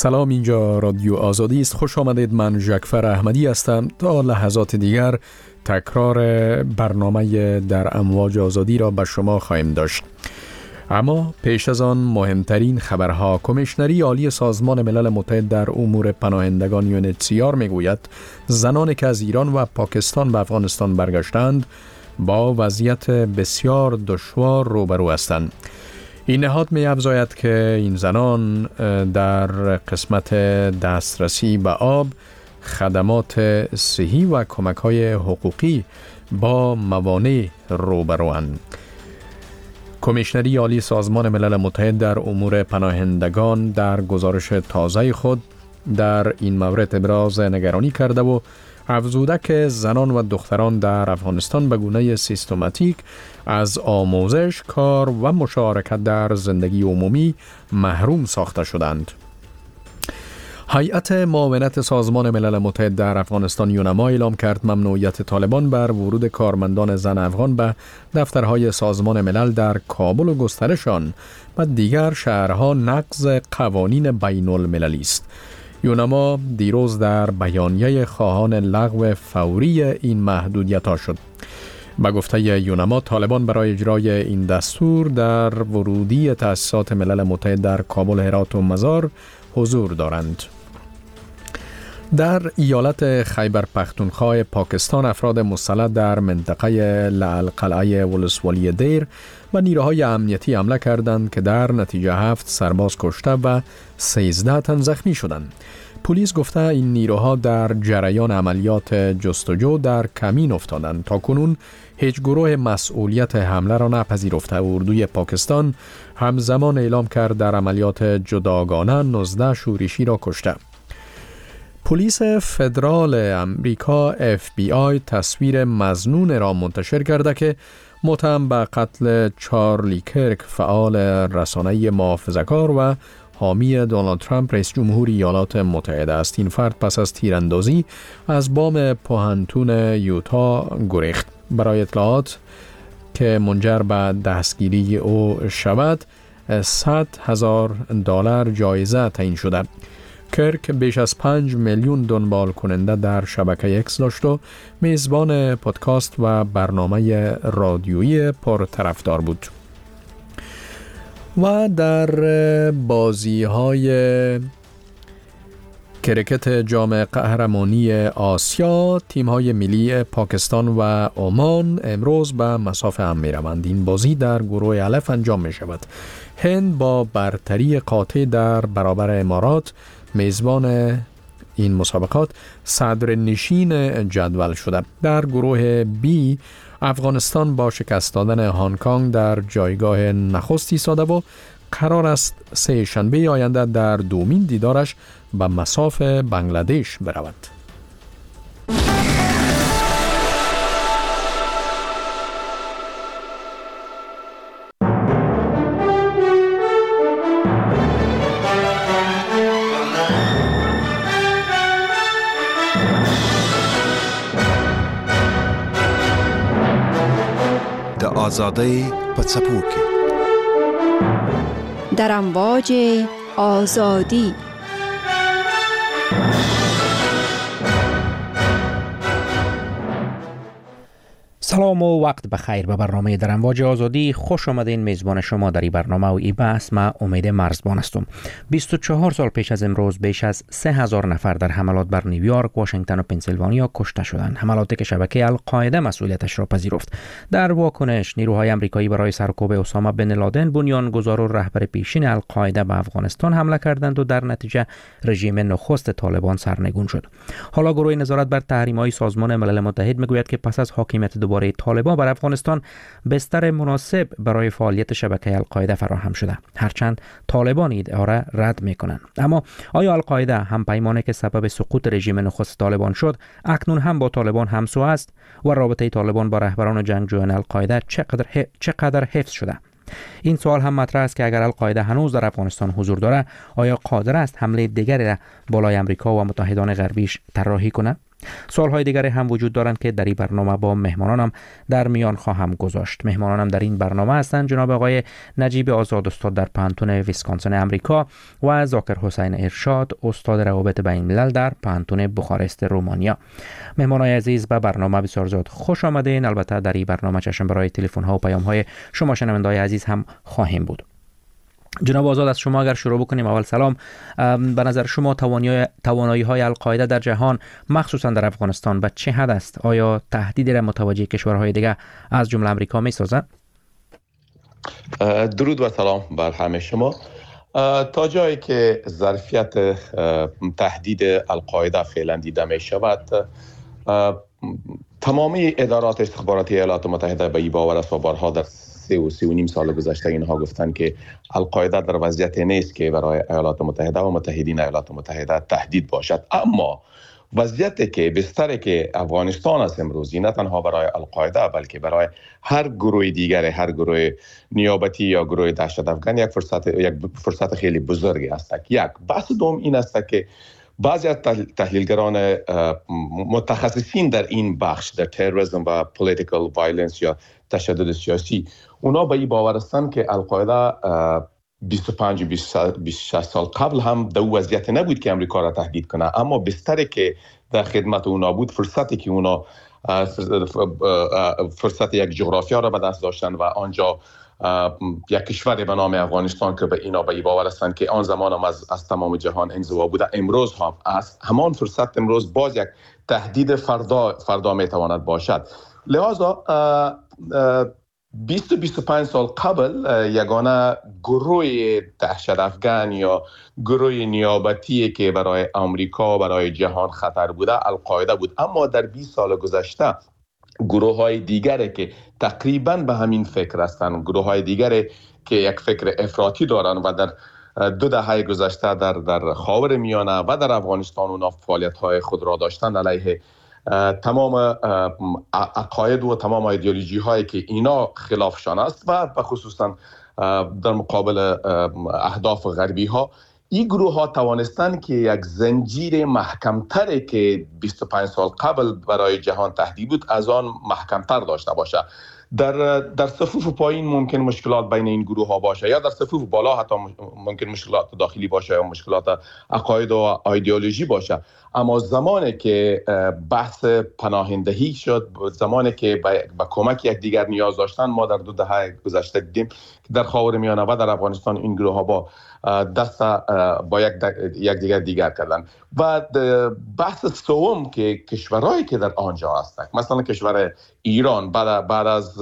سلام، اینجا رادیو آزادی است. خوش آمدید. من جعفر احمدی هستم. تا لحظات دیگر تکرار برنامه در امواج آزادی را به شما خواهیم داشت. اما پیش از آن مهمترین خبرها. کمیشنری عالی سازمان ملل متحد در امور پناهندگان UNHCR میگوید زنانی که از ایران و پاکستان به افغانستان برگشتند با وضعیت بسیار دشوار روبرو هستند. این نهاد می افزاید که این زنان در قسمت دسترسی به آب، خدمات صحی و کمک‌های حقوقی با موانع روبروند. کمیشنری عالی سازمان ملل متحد در امور پناهندگان در گزارش تازه خود در این مورد ابراز نگرانی کرده و افزوده که زنان و دختران در افغانستان به گونه سیستماتیک از آموزش، کار و مشارکت در زندگی عمومی محروم ساخته شدند. هیئت معاونت سازمان ملل متحد در افغانستان یونما اعلام کرد ممنوعیت طالبان بر ورود کارمندان زن افغان به دفترهای سازمان ملل در کابل و گسترشان و دیگر شهرها نقض قوانین بین المللی است. یونما دیروز در بیانیه خواهان لغو فوری این محدودیت‌ها شد. به گفته یونما طالبان برای اجرای این دستور در ورودی تأسیسات ملل متحد در کابل، هرات و مزار حضور دارند. در ایالت خیبر پختونخوا پاکستان افراد مسلح در منطقه لعل ولسوالی دیر و نیروهای امنیتی حمله کردند که در نتیجه 7 سرباز کشته و 13 تن زخمی شدند. پلیس گفته این نیروها در جریان عملیات جستجو در کمین افتادند. تاکنون هیچ گروه مسئولیت حمله را نپذیرفته. اردوی پاکستان همزمان اعلام کرد در عملیات جداگانه 19 شورشی را کشته. پلیس فدرال امریکا FBI تصویر مظنون را منتشر کرده که متهم به قتل چارلی کرک، فعال رسانه‌ای محافظه‌کار و حامی دونالد ترامپ رئیس جمهور ایالات متحده است. این فرد پس از تیراندازی از بام پوهنتون یوتا گریخت. برای اطلاعات که منجر به دستگیری او شود $100,000 جایزه تعیین شده. کرک بیش از 5 میلیون دنبال کننده در شبکه اکس داشت و میزبان پادکست و برنامه رادیویی پرطرفدار بود. و در بازی‌های کرکت جام قهرمانی آسیا تیم‌های ملی پاکستان و عمان امروز به مسافه هم می‌روند. این بازی در گروه الف انجام می‌شود. هند با برتری قاطع در برابر امارات میزبان این مسابقات صدر نشین جدول شده. در گروه بی افغانستان با شکست دادن هنگ کنگ در جایگاه نخست ایستاده و قرار است سه شنبه آینده در دومین دیدارش به مصاف بنگلادش برود. آزادی پڅپو کې در امواج آزادی. سلام و وقت بخیر. به برنامه در امواج آزادی خوش آمدین. میزبان شما در این برنامه و این بحث من امید مرزبان هستم. 24 سال پیش از امروز بیش از 3000 نفر در حملات بر نیویورک، واشنگتن و پنسیلوانیا کشته شدند. حملاتی که شبکه القاعده مسئولیتش را پذیرفت. در واکنش نیروهای آمریکایی برای سرکوب اسامه بن لادن، بنیانگذار و رهبر پیشین القاعده به افغانستان حمله کردند و در نتیجه رژیم نخست طالبان سرنگون شد. حالا گروه نظارت بر تحریم‌های سازمان ملل متحد میگوید که پس از حاکمیت دوباره طالبان بر افغانستان بستر مناسب برای فعالیت شبکه القاعده فراهم شده، هرچند طالبان این ادعا را رد میکنند. اما آیا القاعده هم پیمانی که سبب سقوط رژیم نخست طالبان شد اکنون هم با طالبان همسو است و رابطه طالبان با رهبران جنگجویان القاعده چقدر حفظ شده؟ این سوال هم مطرح است که اگر القاعده هنوز در افغانستان حضور دارد آیا قادر است حمله دیگری را بالای امریکا و متحدان غربیش طراحی کند؟ سوالهای دیگری هم وجود دارند که در این برنامه با مهمانانم در میان خواهم گذاشت. مهمانانم در این برنامه هستند جناب آقای نجیب آزاد، استاد در پانتون ویسکانسین امریکا، و ذاکر حسین ارشاد، استاد روابط بین الملل در پانتون بخارست رومانیا. مهمانای عزیز، به برنامه بسیار زیاد خوش آمدین. البته در این برنامه چشم برای تلفن ها و پیام های شما شنونده‌های عزیز هم خواهیم بود. جناب آزاد، از شما اگر شروع بکنیم. اول سلام. به نظر شما توانایی های القاعده در جهان مخصوصا در افغانستان به چه حد است؟ آیا تهدیدی را متوجه کشورهای دیگه از جمله امریکا می سازد؟ درود و سلام بر همه شما. تا جایی که ظرفیت تهدید القاعده فعلا دیده می شود، تمامی ادارات استخباراتی ایالات متحده به این باور است و بارها در 3.5 سال گذشته اینها گفتن که القاعده در وضعیتی نیست که برای ایالات متحده و متحدین ایالات متحده تهدید باشد. اما وضعیتی که بستری که افغانستان است امروزی، نه تنها برای القاعده بلکه برای هر گروه دیگر، هر گروه نیابتی یا گروه دهشت افغان، یک فرصت خیلی بزرگی است. یک بحث دوم این است که بعضی از تحلیلگران متخصصین در این بخش، در تروریسم و پولیتیکال وایلنس یا تشدد سیاسی، اونا به این باور هستند که القاعده 25-26 سال قبل هم در وضعیت نبود که امریکا را تهدید کنه، اما بستری که در خدمت اونا بود، فرصتی که اونا فرصت یک جغرافیا را به دست داشتن و آنجا یک کشور به نام افغانستان که به اینا به باور هستند که آن زمان هم از تمام جهان انزوا بوده، امروز هم از همان فرصت امروز باز یک تهدید فردا میتواند باشد. لذا 20-25 سال قبل یگانه گروه دهشت افغان یا گروه نیابتی که برای آمریکا، برای جهان خطر بوده، القاعده بود. اما در 20 سال گذشته گروه های دیگری که تقریبا به همین فکر هستند، گروه های دیگری که یک فکر افراطی دارند و در 2 دهه گذشته در خاور میانه و در افغانستان اونا فعالیت های خود را داشتند علیه تمام عقاید و تمام ایدئولوژی هایی که اینا خلافشان است و خصوصا در مقابل اهداف غربی ها. این گروه ها توانستند که یک زنجیر محکمتری که 25 سال قبل برای جهان تهدید بود از آن محکمتر داشته باشه. در صفوف پایین ممکن مشکلات بین این گروه ها باشه، یا در صفوف بالا حتی ممکن مشکلات داخلی باشه یا مشکلات عقاید و ایدئولوژی باشه. اما زمانی که بحث پناهندگی شد، زمانی که با کمک یکدیگر نیاز داشتن، ما در 2 دهه گذشته دیدیم که در خاورمیانه و در افغانستان این گروه ها با دست با یکدیگر دیگر کردن. و بحث سوم که کشورهایی که در آنجا هستند، مثلا کشور ایران بعد از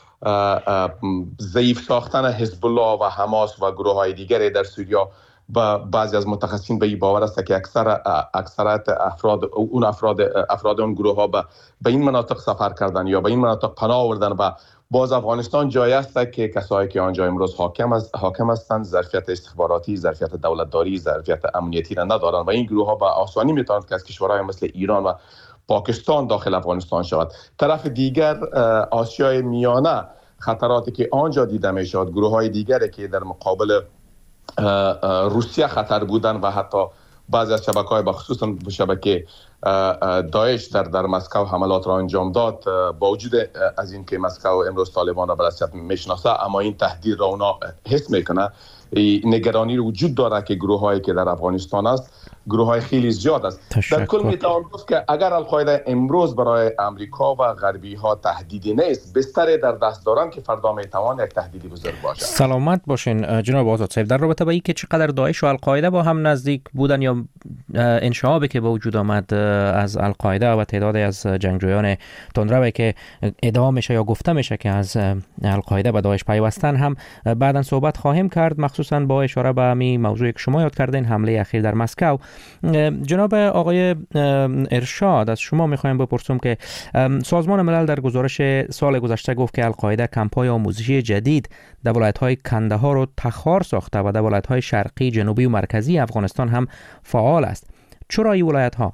ضعیف ساختن حزب الله و حماس و گروه های دیگری در سوریه، و بعضی از متخصصین به این باور است که اکثریت افراد اون گروه ها به این مناطق سفر کردن یا به این مناطق پناه آوردن و باز افغانستان جایی است که کسایی که آنجا امروز حاکم هستند ظرفیت استخباراتی، ظرفیت دولتداری، ظرفیت امنیتی را ندارند و این گروه ها به آسانی میتوانند که از کشورهای مثل ایران و پاکستان داخل افغانستان شود. طرف دیگر آسیای میانه، خطراتی که آنجا دیده میشد، گروه های دیگری که در مقابل روسیه خطر بودن و حتی بعضی از شبکه‌های بخصوص شبکه داعش در مسکو حملات را انجام داد، با وجود از این که مسکو امروز طالبان را به رسمیت میشناسه، اما این تهدید را اونا حس میکنه. نگرانی رو وجود داره که گروه‌هایی که در افغانستان است گروه‌های خیلی زیاد است. در کل میتوان گفت که اگر القاعده امروز برای امریکا و غربی ها تهدیدی نیست، بستری در دست دارن که فردا میتوان یک تهدیدی بزرگ باشه. سلامت باشین جناب آزاد صاحب. در رابطه با اینکه چقدر داعش و القاعده با هم نزدیک بودن یا انشعابی که به وجود آمد از القاعده و تعدادی از جنگجویان تندرو که ادعا میشه یا گفته میشه که از القاعده به داعش پیوستن هم بعداً صحبت خواهیم کرد، مخصوصاً با اشاره به همین موضوعی که شما یاد کردین، حمله اخیر در مسکو. جناب آقای ارشاد، از شما میخوایم بپرسم که سازمان ملل در گزارش سال گذشته گفت که القاعده کمپ‌های آموزشی جدید در ولایت‌های کندهار و تخار ساخته و در ولایت‌های شرقی، جنوبی و مرکزی افغانستان هم فعال است. چرا این ولایت‌ها؟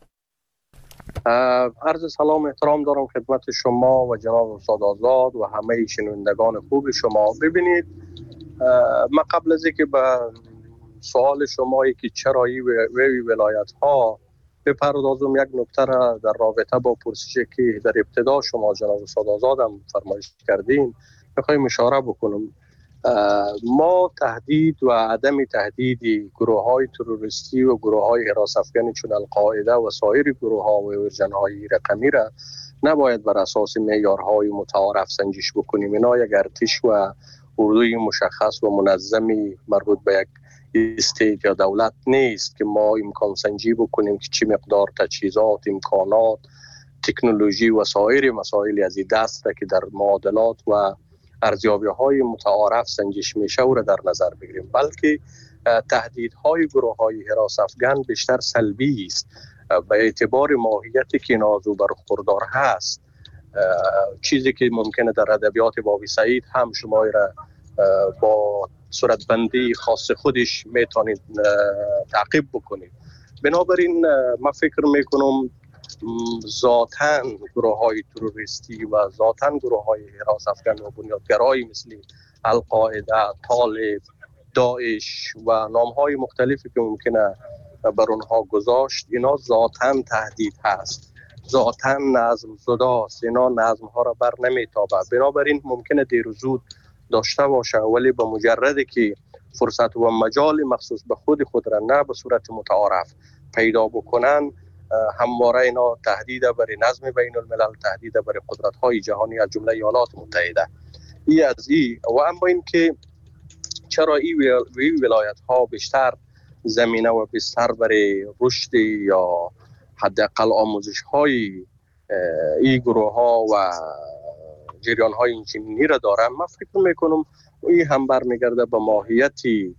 عرض سلام احترام دارم خدمت شما و جناب استاد آزاد و همه شنوندگان خوب شما. ببینید، من قبل از اینکه به سوال شمایی که چرا این ولایت ها بپردازم. یک نکته را در رابطه با پرسشی که در ابتدا شما جناب استاد آزاد هم فرمایش کردین میخوایم اشاره بکنم. ما تهدید و عدم تهدید گروه‌های تروریستی و گروه‌های حراس افکن چون القاعده و سایر گروه‌ها و ورژن‌های رقمی را نباید بر اساس معیارهای متعارف سنجش بکنیم. اینا یک ارتش و اردوی مشخص و منظمی مربوط به یک استیت یا دولت نیست که ما امکان سنجی بکنیم که چی مقدار تجهیزات، امکانات، تکنولوژی و سایر مسائلی از این دست که در معادلات و ارزیابی‌های متعارف سنجش میشه و را در نظر بگیریم، بلکه تهدیدهای گروه‌های حراس افکن بیشتر سلبی است به اعتبار ماهیتی که نازو برخوردار هست. چیزی که ممکنه در ادبیات بابی سعید هم شما را با صورتبندی خاص خودش میتونید تعقیب بکنید. بنابراین من فکر میکنم ذاتاً گروه‌های تروریستی و ذاتاً گروه‌های حراس افکن و بنیادگرایی مثل القاعده، طالب، داعش و نام‌های مختلفی که ممکنه بر اونها گذاشت، اینا ذاتاً تهدید هست، ذاتاً نظم زداست، اینا نظم‌ها را بر نمیتابه. بنابراین ممکنه دیر و زود داشته باشه، ولی به مجرد که فرصت و مجال مخصوص به خود را نه به صورت متعارف پیدا بکنن، همواره اینا تهدید برای نظم بین الملل، تهدید برای قدرت‌های جهانی از جمله ایالات متحده. ای از ای و اما این که چرا این ولایت‌ها بیشتر زمینه و بیشتر برای رشد یا حداقل آموزش‌های این گروه‌ها و جریان‌های اینچنینی را دارن، من فکر میکنم این هم برمیگرده به ماهیتی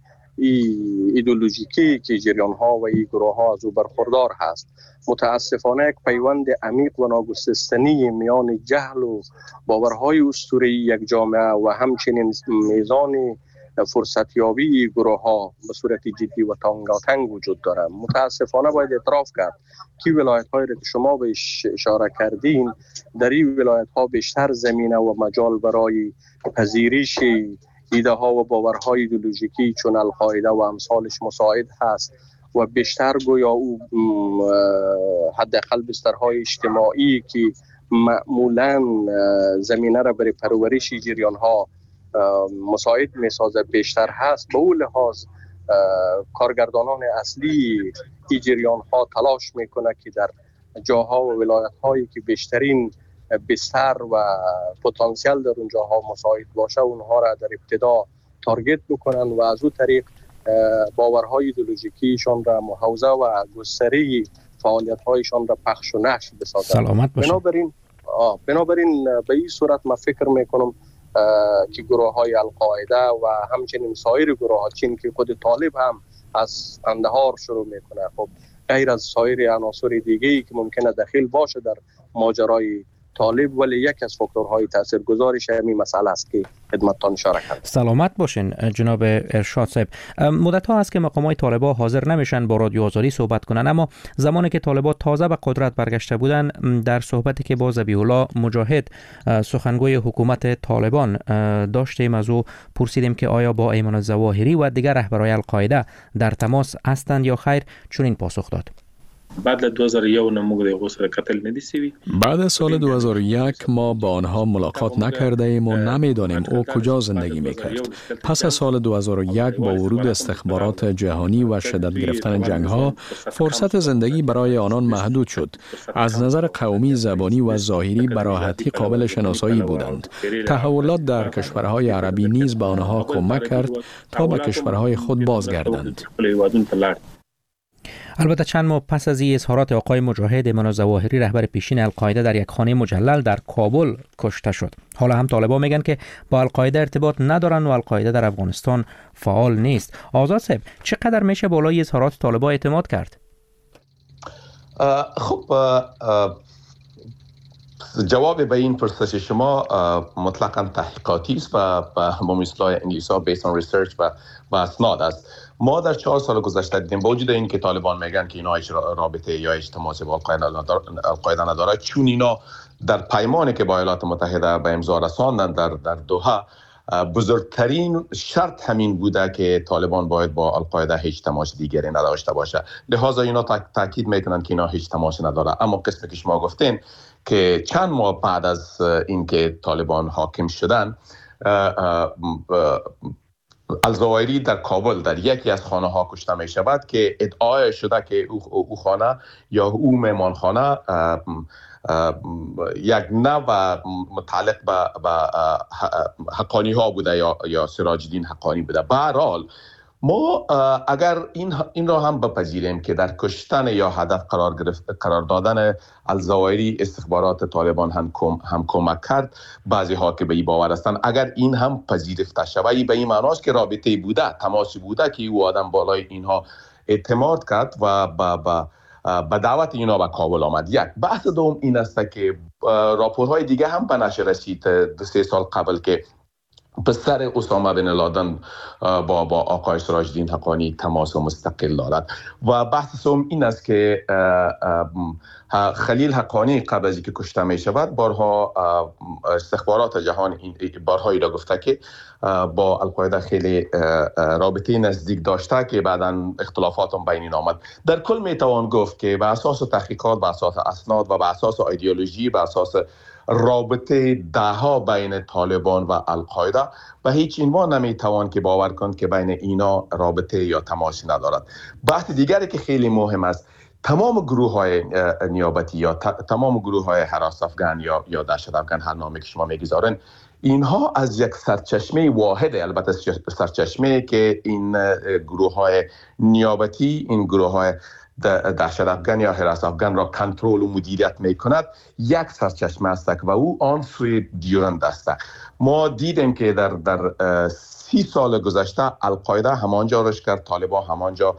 ایدئولوژیکی که جریان‌ها و این گروه‌ها از او برخوردار هست. متاسفانه یک پیوند عمیق و ناگسستنی میان جهل و باورهای اسطوره‌ای یک جامعه و همچنین میزان فرصتیابی گروه‌ها به صورت جدی و تنگاتنگ وجود دارد. متاسفانه باید اعتراف کرد که ولایت‌هایی را که شما بهش اشاره کردین، در این ولایت‌ها بیشتر زمینه و مجال برای پذیرش ایده ها و باورهای ایدئولوژیکی چون القاعده و امثالش مساعد هست و بیشتر گویا او حداقل بسترهای اجتماعی که معمولاً زمینه را برای پرورش جریان ها مساعد میسازه بیشتر هست. به اون لحاظ کارگردانان اصلی این جریان ها تلاش میکنه که در جاها و ولایت هایی که بیشترین بستر و پتانسیل در اونجاها مساعد باشه اونها را در ابتدا تارگت بکنن و از اون طریق باورهای ایدئولوژیکیشان را محوزه و گستری فعالیت‌هایشان را پخش و نشر بسازند. سلامت باشید. بنابراین به این صورت من فکر میکنم که گروه‌های القاعده و همچنین سایر گروه‌ها، چین که خود طالب هم از اندهار شروع میکنه، خب غیر از سایر عناصر دیگه‌ای که ممکنه دخیل باشه در ماجرای طالب، ولی یک از فاکتورهای تاثیرگذارش همین مسئله است که خدمتتان اشاره کردم. سلامت باشین جناب ارشاد صاحب. مدت ها است که مقامات طالبان حاضر نمیشن با رادیو آزادی صحبت کنن، اما زمانی که طالبان تازه به قدرت برگشته بودن، در صحبتی که با ذبیح الله مجاهد سخنگوی حکومت طالبان داشتیم، از او پرسیدیم که آیا با ایمان الظواهری و دیگر رهبران القاعده در تماس هستند یا خیر. چون این پاسخ داد: بعد از 2001 موږ د سره کتل ندی سوی. بعد از سال 2001 ما با آنها ملاقات نکرده ایم و نمیدانیم او کجا زندگی میکرد. پس از سال 2001 با ورود استخبارات جهانی و شدت گرفتن جنگ ها، فرصت زندگی برای آنان محدود شد. از نظر قومی، زبانی و ظاهری به راحتی قابل شناسایی بودند. تحولات در کشورهای عربی نیز به آنها کمک کرد تا به کشورهای خود بازگردند. البته چند ماه پس از این اظهارات آقای مجاهد، ایمان الظواهری رهبر پیشین القاعده در یک خانه مجلل در کابل کشته شد. حالا هم طالبان میگن که با القاعده ارتباط ندارن و القاعده در افغانستان فعال نیست. آزاد صاحب، چقدر میشه بالای اظهارات طالبان اعتماد کرد؟ خب جواب به این پرسش شما مطلقاً تحقیقاتی است و با اصطلاح انگلیسی ها based on research و اسناد است. ما در 4 سال گذشته دیدیم با وجود اینکه طالبان میگن که اینا هیچ رابطه یا هیچ تماسی با القاعده نداره، چون اینا در پیمانی که با ایالات متحده به امضا رساندن در دوحه بزرگترین شرط همین بوده که طالبان باید با القاعده هیچ تماس دیگری نداشته باشه. لحاظا اینا تاکید میکنن که اینا هیچ تماسی نداره. اما قسمی که شما گفتین که چند ماه بعد از اینکه طالبان حاکم شدن، الزوایری در کابل در یکی از خانه ها کشته می شود که ادعای شده که او خانه یا او مهمانخانه یک نوع متعلق به حقانی ها بوده یا سراج الدین حقانی بوده. به هر حال ما اگر این را هم بپذیریم که در کشتن یا هدف قرار دادن الزوایری استخبارات طالبان هم کمک کرد، بعضی ها که به این باور هستند، اگر این هم پذیرفته شود، به این معناست که رابطه بوده، تماسی بوده که او آدم بالای اینها اعتماد کرد و به دعوت اینا به کابل آمد. یک بحث دوم این است که راپورهای دیگه هم به نشر رسید 2-3 سال قبل که پسر اسامه بن لادن با آقای سراج الدین حقانی تماس مستقل دارد. و بحث سوم این است که خلیل حقانی قبل از اینکه کشته می شود بارها استخبارات جهان بارها را گفته که با القاعده خیلی رابطه نزدیک داشته که بعداً اختلافات هم بین آمد. در کل می توان گفت که به اساس تحقیقات، به اساس اسناد و به اساس ایدئولوژی، به اساس رابطه دهها بین طالبان و القاعده و هیچ عنوان نمیتوان که باور کند که بین اینا رابطه یا تماسی ندارد. بحث دیگری که خیلی مهم است، تمام گروه های نیابتی یا تمام گروه های هراس افغان یا دهشت افغان، هر نامی که شما میگذارن، اینها از یک سرچشمه واحده، البته سرچشمه که این گروه های نیابتی، این گروه های دهشت افغان یا هراس افغان را کنترل و مدیریت می کند، یک سرچشمه است و او آن سوی دیورند است. ما دیدیم که در 30 سال گذشته القاعده همانجا رشد کرد، طالبان همانجا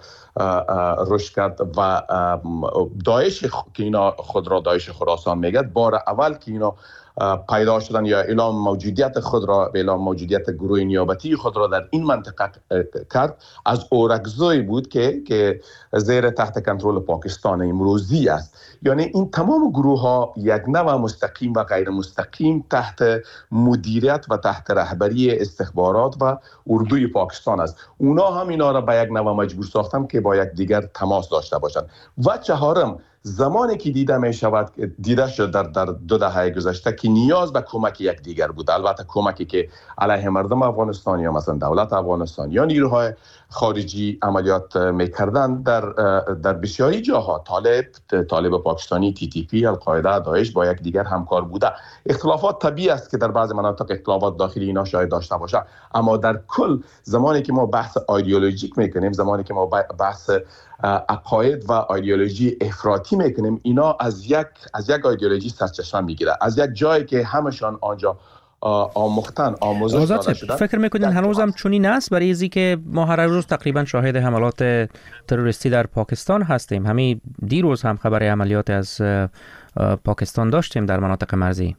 رشد کرد و داعش که اینا خود را داعش خراسان میگد، بار اول که اینا پیدا شدن یا اعلام موجودیت خود را، اعلام موجودیت گروه نیابتی خود را در این منطقه کرد، از اورکزوی بود که زیر تحت کنترل پاکستان امروزی است. یعنی این تمام گروه ها یک نوع مستقیم و غیر مستقیم تحت مدیریت و تحت رهبری استخبارات و اردوی پاکستان است. اونا هم اینا را به یک نوع مجبور ساختن که با یک دیگر تماس داشته باشند. و چهارم، زمانی که دیده شد در 2 دهه گذشته که نیاز به کمک یک دیگر بود، البته کمکی که علیه مردم افغانستان یا مثلا دولت افغانستان یا نیروهای خارجی عملیات میکردن، در بسیاری جاها طالب پاکستانی، TTP، القاعده، داعش با یک دیگر همکار بوده. اختلافات طبیعی است که در بعض مناطق اختلافات داخلی اینا شاید داشته باشه، اما در کل زمانی که ما بحث ایدئولوژیک میکنیم، زمانی که ما بحث عقاید و ایدئولوژی افراطی میکنیم، اینا از یک ایدئولوژی سرچشمه میگیره، از یک جایی که همشان آنجا آموزش داده شده. فکر میکنین هنوزم چنین است؟ برای ازی که ما هر روز تقریبا شاهد حملات تروریستی در پاکستان هستیم. همین دیروز هم خبر عملیات از پاکستان داشتیم در مناطق مرزی.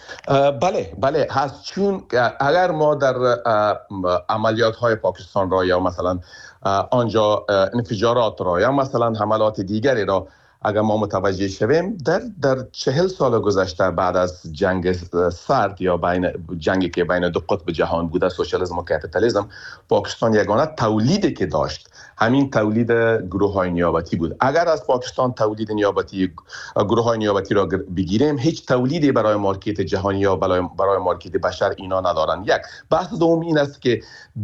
بله هست، چون اگر ما در عملیات های پاکستان را یا مثلا آنجا انفجارات را یا مثلا حملات دیگری را اگر ما متوجه شویم، در 40 سال گذشته بعد از جنگ سرد یا جنگی که بین 2 قطب جهان بوده، سوشالیسم و کپیتالیسم، پاکستان یگانه تولیدی که داشت همین تولید گروه‌های نیابتی بود. اگر از پاکستان تولید نیابتی، گروه‌های نیابتی را بگیریم، هیچ تولیدی برای مارکت جهانی یا برای مارکت بشر اینا ندارن. یک بحث دوم این است که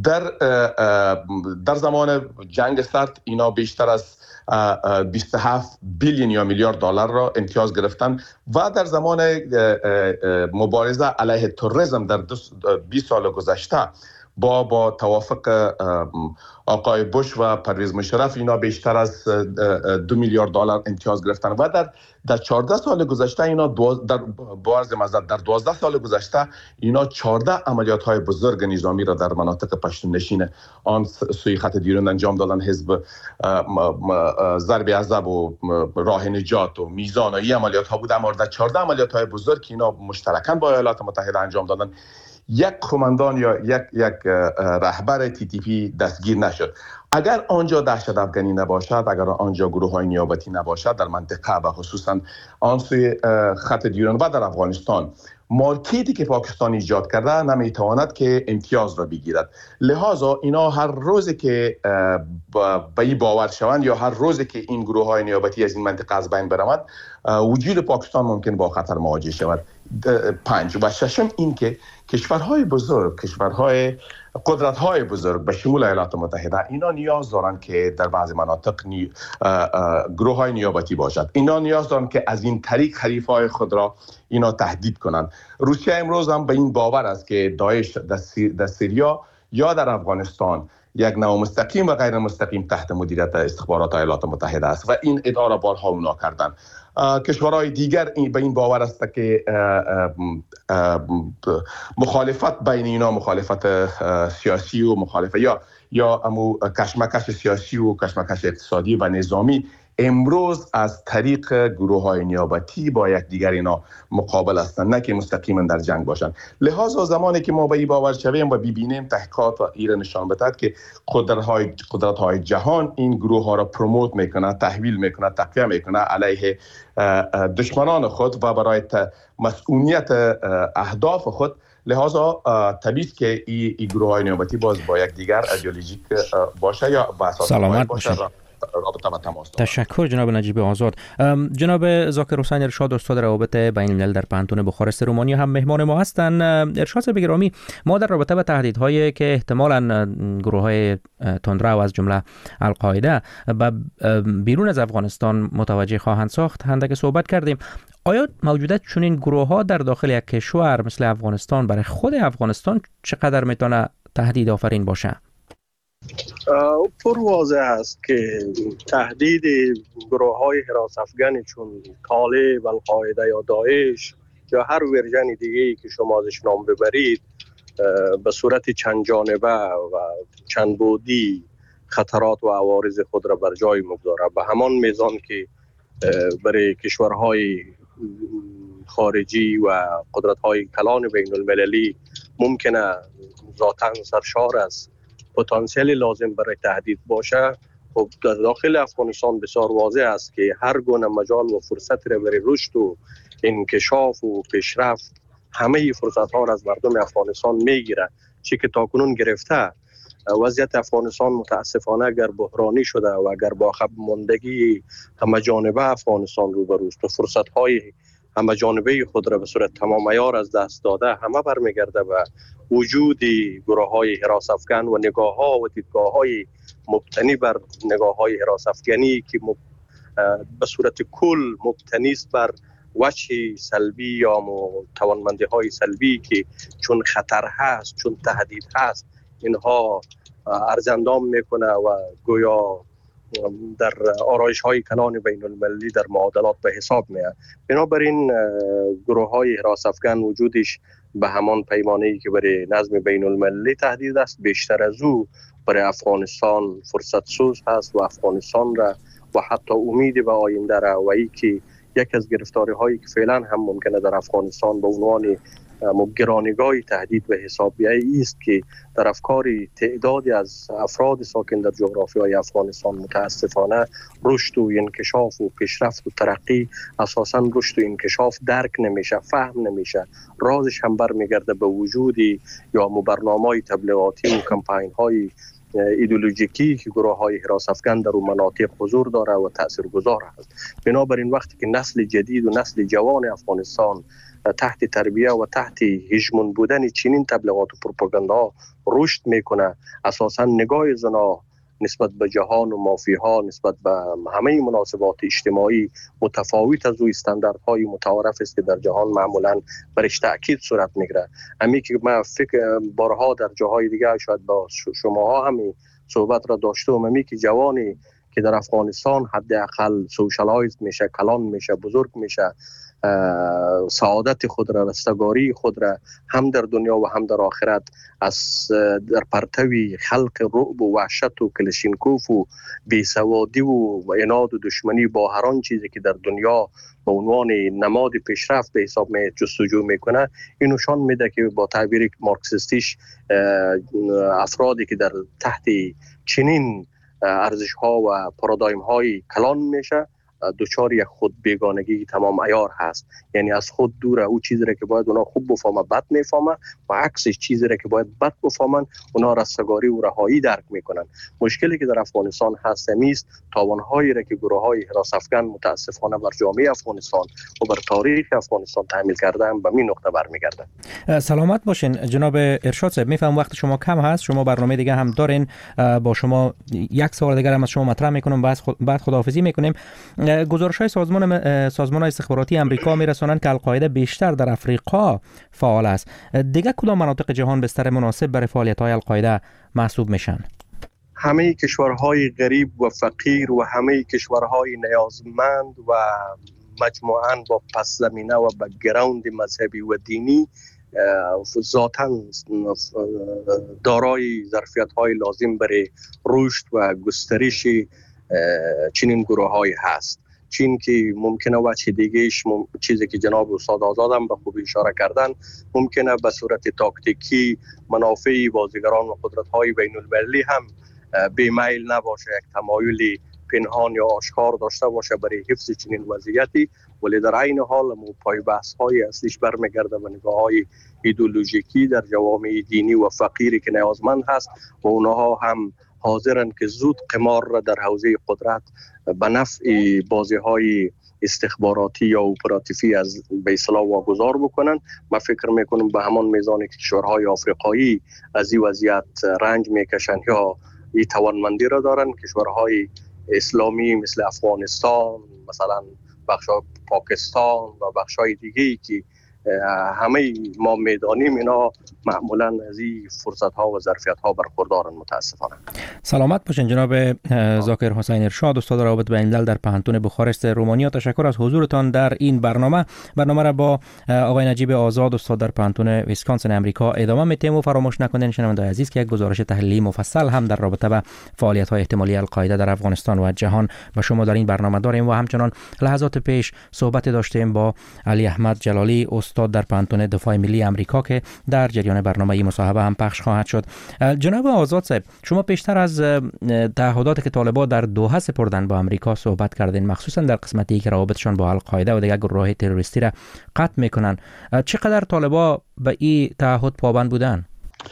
در زمان جنگ سرد اینا بیشتر از 27 بیلیون یا میلیارد دلار را امتیاز گرفتن و در زمان مبارزه علیه تروریسم در 20 سال گذشته با توافق آقای بوش و پرویز مشرف اینا بیشتر از 2 میلیارد دلار امتیاز گرفتن و در 14 سال گذشته اینا در 12 سال گذشته اینا 14 عملیات های بزرگ نظامی را در مناطق پشتون نشین آن سوی خط دیرون انجام دادن. حزب ضرب عزب و راه نجات و میزان و این عملیات ها بود، اما در 14 عملیات های بزرگ که اینا مشترکاً با ایالات متحده انجام دادن، یک کماندان یا یک رهبر TTP دستگیر نشد. اگر آنجا دهشت افغانی نباشد، اگر آنجا گروه های نیابتی نباشد در منطقه و خصوصا آن سوی خط دیران و در افغانستان، مارکتی که پاکستان ایجاد کرده نمیتواند که امتیاز را بگیرد. لذا اینا هر روزی که به این باور شوند یا هر روزی که این گروه های نیابتی از این منطقه از بین برود، وجود پاکستان ممکن با خطر مواجه شود. 5 و 6 این که کشورهای بزرگ، کشورهای قدرت‌های بزرگ به شمول ایالات متحده، اینا نیاز دارند که در بعض مناطق گروه‌های نیابتی باشد. اینا نیاز دارند که از این طریق حریف‌های خود را اینا تهدید کنند. روسیه امروز هم به این باور است که داعش در سوریا یا در افغانستان یک نوع مستقیم و غیر مستقیم تحت مدیریت استخبارات ایالات متحده است و این ادعا را بارها اونا کردند. کشورهای دیگر به این باور است که مخالفت بین اینا، مخالفت سیاسی و مخالفت یا کشمکش سیاسی و کشمکش اقتصادی و نظامی امروز از طریق گروه‌های نیابتی با یکدیگر اینا مقابل هستند، نه که مستقیما در جنگ باشند. لذا زمانی که ما به این باور شویم و ببینیم تحقیقات و ایران نشان بدهد که قدرت‌های جهان این گروه‌ها را پروموت میکنه، تحویل میکنه، تقویه میکنه علیه دشمنان خود و برای مسئولیت اهداف خود، لذا طبیعی که این گروه‌های نیابتی باز با یکدیگر ایدئولوژیک باشه یا با اساس سلامت باشه رابطه و تماس دارد. تشکر جناب نجیب آزاد. جناب ذاکر حسین ارشاد، استاد روابط بین الملل در پانتون بخارست رومانی هم مهمان ما هستند. ارشاد بگرامی، ما در رابطه با تهدیدهایی که احتمالاً گروه‌های تندرو از جمله القاعده بیرون از افغانستان متوجه خواهند ساخت اندک صحبت کردیم. آیا موجودیت چنین گروه‌ها در داخل یک کشور مثل افغانستان برای خود افغانستان چقدر میتونه تهدید آفرین باشه؟ پر واضح است که تهدید گروه‌های حراس افغانی چون طالب، القاعده یا داعش یا هر ورژن دیگه‌ای که شما ازش نام ببرید به صورت چند جانبه و چند بعدی خطرات و عوارض خود را بر جای می‌گذارد. به همان میزان که برای کشورهای خارجی و قدرت‌های کلان بین المللی ممکنه ذاتاً سرشار از پتانسیل لازم برای تهدید باشه، خب در داخل افغانستان بسیار واضح است که هر گونه مجال و فرصت را برای رشد و انکشاف و پیشرفت همه فرصت‌ها را از مردم افغانستان میگیره، چی که تاکنون گرفته. وضعیت افغانستان متاسفانه اگر بحرانی شده و اگر با عقب ماندگی همه جانبه افغانستان روبروست و فرصت‌های همه جانبه خود را به صورت تمام عیار از دست داده، همه برمیگرده به وجود گروه‌های حراس افغان و نگاه‌ها و دیدگاه‌های مبتنی بر نگاه‌های حراس افغانی که به صورت کل مبتنی است بر وجه سلبی یا توانمندی‌های سلبی که چون خطر هست، چون تهدید هست، اینها ارزندام میکنه و گویا در آرایش‌های کلان بین المللی در معادلات به حساب میاد. بنابراین گروه‌های حراس افغان وجودش به همان پیمانه‌ای که برای نظم بین المللی تهدید است، بیشتر از او برای افغانستان فرصت سوز هست و افغانستان را و حتی امید به آینده را و ای که یک از گرفتاری‌هایی که فعلا هم ممکنه در افغانستان به عنوان گرانیگاه تهدید به حساب بیاید است که در افکار تعدادی از افراد ساکن در جغرافیای افغانستان متاسفانه رشد و انکشاف و پیشرفت و ترقی اساساً رشد و انکشاف درک نمیشه، فهم نمیشه. رازش هم برمیگرده به وجودی یا برنامه‌های تبلیغاتی و کمپاین‌های ایدئولوژیکی که گروه‌های حراس افغان در اون مناطق حضور داره و تاثیرگذار است. بنابراین وقتی که نسل جدید و نسل جوان افغانستان تحت تربیه و تحت هژمون بودن چنین تبلیغات و پروپاگاندا رشد میکنه، اساسا نگاه زنا نسبت به جهان و مافیها، نسبت به همه مناسبات اجتماعی متفاوت از او استانداردهای متعارف است که در جهان معمولا برش تاکید صورت میگیره. امی که من فکر بارها در جاهای دیگه شاید با شماها همین صحبت را داشتم، امی که جوانی که در افغانستان حداقل سوشالایز میشه، کلان میشه، بزرگ میشه، سعادت خود را، رستگاری خود را هم در دنیا و هم در آخرت از در پرتوی خلق رعب و وحشت و کلشینکوف و بیسوادی و عناد و دشمنی با هر آن چیزی که در دنیا به عنوان نماد پیشرفت به حساب جستجو میکنه، این نشان میده که با تعبیر مارکسیستیش افرادی که در تحت چنین ارزش ها و پارادایم های کلان میشه، دوچار یک خود بیگانگی تمام عیار هست. یعنی از خود دوره، او چیزی را که باید اونا خوب بفهمه بد میفهمه و عکسش چیزی را که باید بد بفهمن اونا رستگاری و رهایی درک میکنن. مشکلی که در افغانستان هست همیست تاوانهایی را که گروه‌های حراس افغان متاسفانه بر جامعه افغانستان و بر تاریخ افغانستان تحمیل کردن به این نقطه برمیگرده. سلامت باشین جناب ارشاد صاحب. میفهم وقت شما کم هست، شما برنامه دیگه هم دارین، با شما یک سوال دیگه هم از شما مطرح میکنم، بعد خداحافظی میکنیم. گزارش‌های سازمان استخباراتی آمریکا میرسانند که القاعده بیشتر در افریقا فعال است. دیگه کدام مناطق جهان بستر مناسب برای فعالیت‌های القاعده محسوب میشن؟ همه کشورهای غریب و فقیر و همه کشورهای نیازمند و مجموعاً با پس زمینه و بک‌گراند مذهبی و دینی ذاتاً دارای ظرفیت‌های لازم برای رشد و گسترش چنین گروه‌های هست. چین که ممکنه وجه دیگهش چیزی که جناب استاد آزاد هم به خوبی اشاره کردن، ممکنه به صورت تاکتیکی منافع بازیگران و قدرت‌های بین‌المللی هم بیمیل نباشه، یک تمایل پنهان یا آشکار داشته باشه برای حفظ چنین وضعیتی، ولی در عین حال پای بحث‌های اصلیش برمیگرده به نگاه‌های ایدئولوژیکی در جوامع دینی و فقیری که نیازمند هست و اونها هم حاضرن که زود قمار را در حوزه قدرت به نفع بازی‌های استخباراتی یا اپراتیفی از به اصطلاح واگذار بکنن. من فکر میکنم به همان میزانی که کشورهای آفریقایی از این وضعیت رنج میکشن یا این توانمندی را دارن، کشورهای اسلامی مثل افغانستان، مثلا بخشای پاکستان و بخشای دیگه‌ای که همه ما میدانیم اینا معمولا از این فرصت ها و ظرفیت ها برخوردارن متاسفانه. سلامت باشین جناب ذاکر حسین ارشاد، استاد روابط بین الملل در پانتون بخارست رومانیا. تشکر از حضورتان در این برنامه را با آقای نجیب آزاد استاد در پانتون ویسکانسین امریکا ادامه میتیم و فراموش نکنید شنوندگان عزیز که یک گزارش تحلیلی مفصل هم در رابطه با فعالیت های احتمالی القاعده در افغانستان و جهان و شما در این برنامه داریم و همچنان لحظات پیش صحبت داشتیم با علی احمد جلالی استاد در پانتون دفاع ملی امریکا که در جریان برنامه این مصاحبه هم پخش خواهد شد. جناب آزاد صاحب، شما پیشتر از تعهداتی که طالبان در دوحه سپردن با امریکا صحبت کردین، مخصوصا در قسمتی که روابطشان با القاعده و دیگر گروه‌های تروریستی را قطع میکنن. چقدر طالبان به این تعهد پابند بودن؟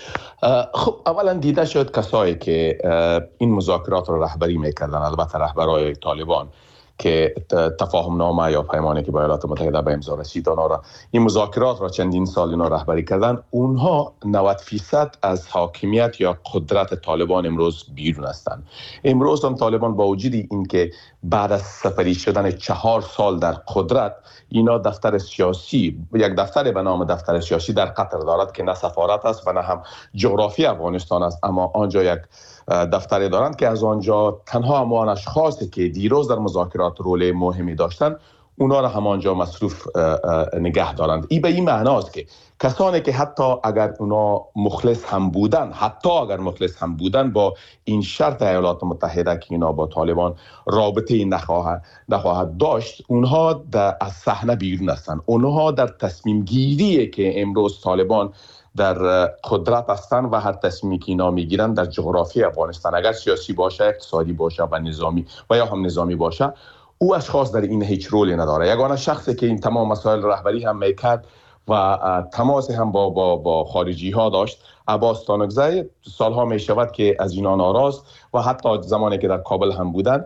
خب اولا دیده شد کسایی که این مذاکرات را رهبری میکردن، البته رهبرای طالبان که تفاهم نامه یا پیمانی که با ایالات متحده به امضا رسید را این مذاکرات را چندین سال اینا رهبری کردن، اونها 90% از حاکمیت یا قدرت طالبان امروز بیرون هستند. امروز هم طالبان با وجود این که بعد از سپری شدن 4 سال در قدرت، اینا دفتر سیاسی، یک دفتر به نام دفتر سیاسی در قطر دارد که نه سفارت است و نه هم جغرافی افغانستان است، اما آنجا یک دفتری دارند که از آنجا تنها همان اشخاصی که دیروز در مذاکرات رول مهمی داشتند اونا را همانجا مصروف نگه دارند. این به این معناست که کسانی که حتی اگر اونا مخلص هم بودن با این شرط ایالات متحده که اینا با طالبان رابطه نخواهد داشت، اونها از صحنه بیرون هستند. اونها در تصمیم گیری که امروز طالبان در قدرت هستند و هر تصمیمی که اینا میگیرن در جغرافی افغانستان، اگر سیاسی باشه، اقتصادی باشه و نظامی و یا هم نظامی باشه، او اشخاص در این هیچ رولی نداره. یگانه شخصی که این تمام مسائل رهبری هم میکرد و تماس هم با خارجی ها داشت، عباس تانکزی، سالها می شود که از اینا ناراض و حتی زمانی که در کابل هم بودن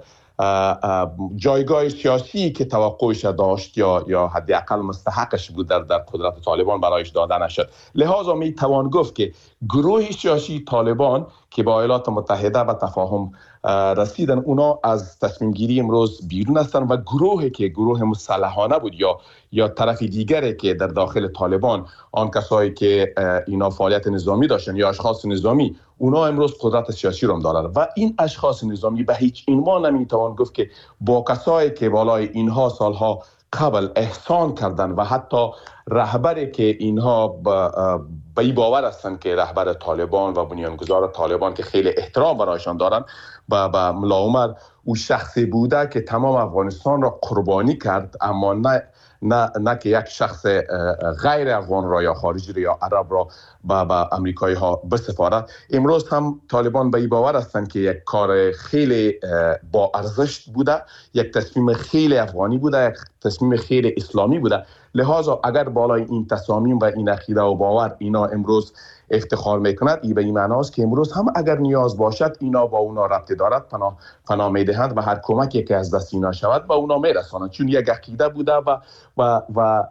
جایگاه سیاسی که توقعش داشت یا حداقل مستحقش بود در قدرت طالبان برایش داده نشد. لذا می توان گفت که گروه سیاسی طالبان که با ایالات متحده به تفاهم رسیدن، اونا از تصمیم گیری امروز بیرون هستن و گروهی که گروه مسلحانه بود یا طرف دیگری که در داخل طالبان، آن کسایی که اینا فعالیت نظامی داشتن یا اشخاص نظامی، اونا امروز قدرت سیاسی رو دارن و این اشخاص نظامی به هیچ عنوان نمیتوان گفت که با کسایی که بالای اینها سالها قبل احسان کردن و حتی رهبری که اینها به این باور هستند که رهبر طالبان و بنیانگذار طالبان که خیلی احترام برایشان دارن، با ملا عمر او شخصی بوده که تمام افغانستان را قربانی کرد، اما نه که یک شخص غیر افغان را یا خارجی را یا عرب را به امریکایی ها بسپارد. امروز هم طالبان به این باور هستند که یک کار خیلی با ارزش بوده، یک تصمیم خیلی افغانی بوده، یک تصمیم خیلی اسلامی بوده. لذا اگر بالای این تصامیم و این عقیده و باور اینا امروز افتخار میکند، این به این معناست که امروز هم اگر نیاز باشد اینا با اونا ربط دارد، پناه میدهند و هر کمکی که از دست اینا شود با اونا میرسانند، چون یک عقیده بوده و